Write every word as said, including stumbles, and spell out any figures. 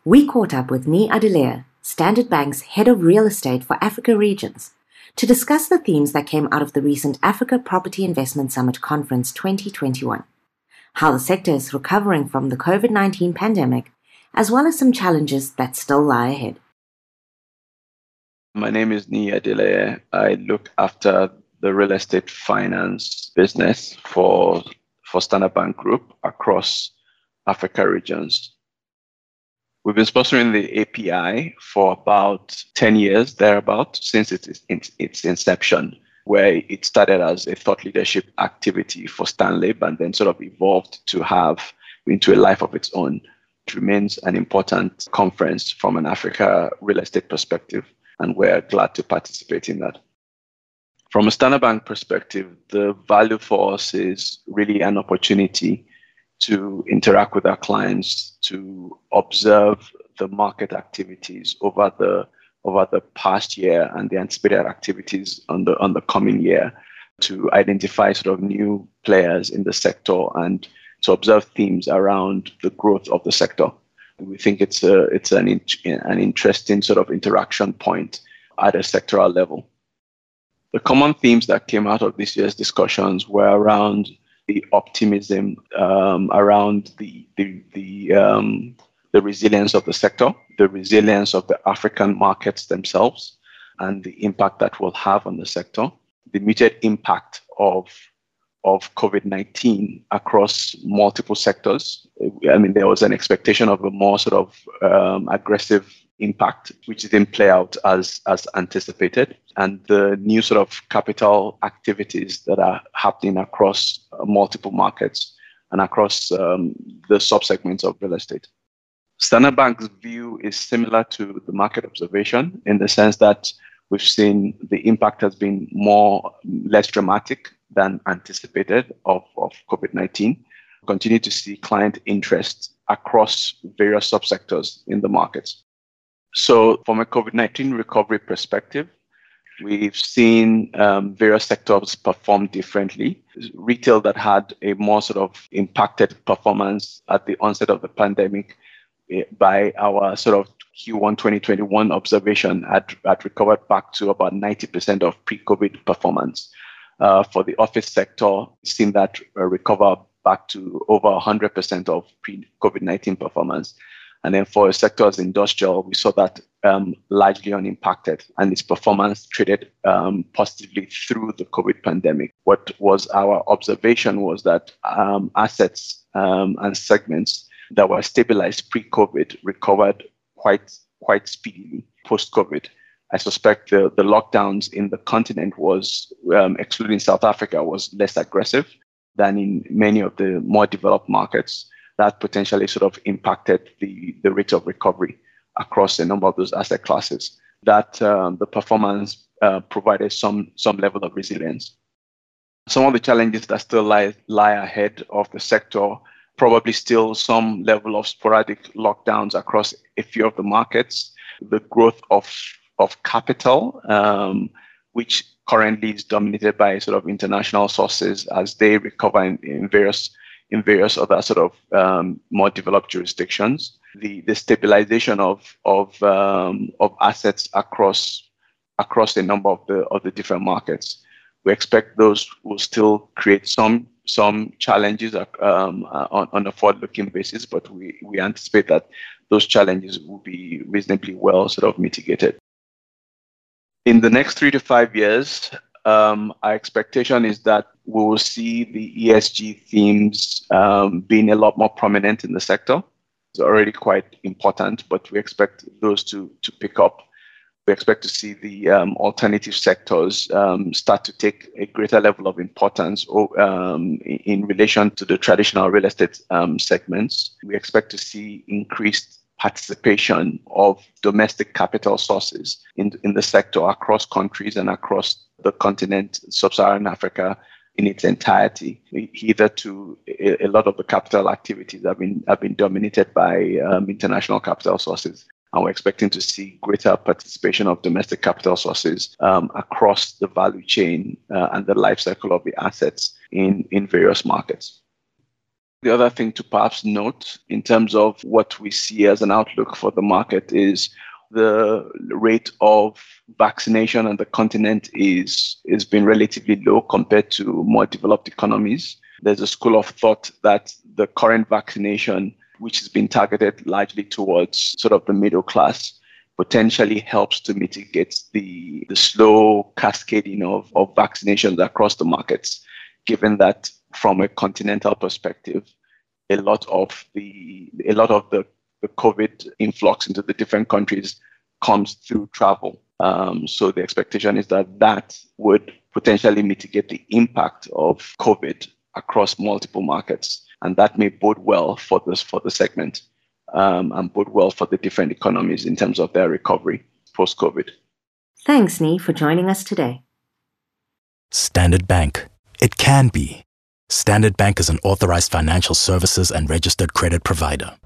we caught up with Nii Adeleye, Standard Bank's Head of Real Estate for Africa Regions, to discuss the themes that came out of the recent Africa Property Investment Summit Conference twenty twenty-one, how the sector is recovering from the COVID nineteen pandemic, as well as some challenges that still lie ahead. My name is Nii Adeleye. I look after the real estate finance business for, for Standard Bank Group across Africa Regions. We've been sponsoring the A P I for about ten years, thereabout, since its, its inception, where it started as a thought leadership activity for Stanlib and then sort of evolved to have into a life of its own. It remains an important conference from an Africa real estate perspective, and we're glad to participate in that. From a Standard Bank perspective, the value for us is really an opportunity to interact with our clients, to observe the market activities over the over the past year and the anticipated activities on the on the coming year, to identify sort of new players in the sector and to observe themes around the growth of the sector. We think it's a it's an an interesting sort of interaction point at a sectoral level. The common themes that came out of this year's discussions were around the optimism um, around the the the, um, the resilience of the sector, the resilience of the African markets themselves, and the impact that will have on the sector, the muted impact of of COVID nineteen across multiple sectors. I mean, there was an expectation of a more sort of um, aggressive impact, which didn't play out as as anticipated, and the new sort of capital activities that are happening across uh, multiple markets and across um, the subsegments of real estate. Standard Bank's view is similar to the market observation in the sense that we've seen the impact has been more less dramatic than anticipated of, of COVID nineteen. We continue to see client interest across various subsectors in the markets. So from a COVID nineteen recovery perspective, we've seen um, various sectors perform differently. Retail that had a more sort of impacted performance at the onset of the pandemic by our sort of Q one twenty twenty-one observation had, had recovered back to about ninety percent of pre-COVID performance. Uh, for the office sector, we've seen that uh, recover back to over one hundred percent of pre-COVID nineteen performance. And then for sectors industrial, we saw that um, largely unimpacted, and its performance traded um, positively through the COVID pandemic. What was our observation was that um, assets um, and segments that were stabilized pre-COVID recovered quite quite speedily post-COVID. I suspect the, the lockdowns in the continent was, um, excluding South Africa, was less aggressive than in many of the more developed markets. That potentially sort of impacted the, the rate of recovery across a number of those asset classes. That um, the performance uh, provided some some level of resilience. Some of the challenges that still lie, lie ahead of the sector, probably still some level of sporadic lockdowns across a few of the markets, the growth of, of capital, um, which currently is dominated by sort of international sources as they recover in, in various in various other sort of um, more developed jurisdictions, the, the stabilization of of um, of assets across across a number of the of the different markets. We expect those will still create some some challenges um, on, on a forward-looking basis, but we, we anticipate that those challenges will be reasonably well sort of mitigated. In the next three to five years, Um, our expectation is that we will see the E S G themes um, being a lot more prominent in the sector. It's already quite important, but we expect those to, to pick up. We expect to see the um, alternative sectors um, start to take a greater level of importance um, in relation to the traditional real estate um, segments. We expect to see increased participation of domestic capital sources in, in the sector across countries and across the continent, sub-Saharan Africa in its entirety. Either to a, a lot of the capital activities have been have been dominated by um, international capital sources, and we're expecting to see greater participation of domestic capital sources um, across the value chain uh, and the life cycle of the assets in, in various markets. The other thing to perhaps note in terms of what we see as an outlook for the market is the rate of vaccination on the continent is is been relatively low compared to more developed economies. There's a school of thought that the current vaccination, which has been targeted largely towards sort of the middle class, potentially helps to mitigate the, the slow cascading of, of vaccinations across the markets, given that from a continental perspective, a lot of the a lot of the the COVID influx into the different countries comes through travel. Um, so the expectation is that that would potentially mitigate the impact of COVID across multiple markets. And that may bode well for this for the segment um, and bode well for the different economies in terms of their recovery post-COVID. Thanks, Nee, for joining us today. Standard Bank. It can be. Standard Bank is an authorized financial services and registered credit provider.